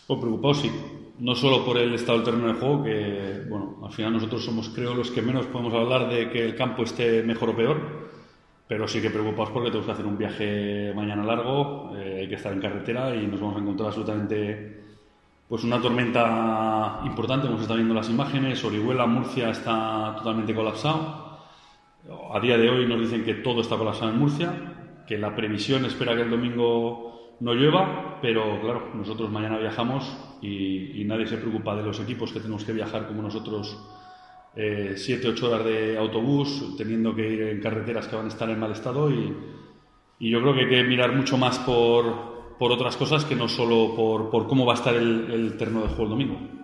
Pues preocupado sí, no solo por el estado del terreno de juego, que bueno, al final nosotros somos creo los que menos podemos hablar de que el campo esté mejor o peor, pero sí que preocupados porque tenemos que hacer un viaje mañana largo, hay que estar en carretera y nos vamos a encontrar absolutamente pues una tormenta importante. Hemos estado viendo las imágenes, Orihuela, Murcia está totalmente colapsado. A día de hoy nos dicen que todo está colapsado en Murcia, que la previsión espera que el domingo no llueva, pero claro, nosotros mañana viajamos y nadie se preocupa de los equipos que tenemos que viajar como nosotros 7-8 horas de autobús, teniendo que ir en carreteras que van a estar en mal estado y yo creo que hay que mirar mucho más por otras cosas que no solo por cómo va a estar el terreno de juego el domingo.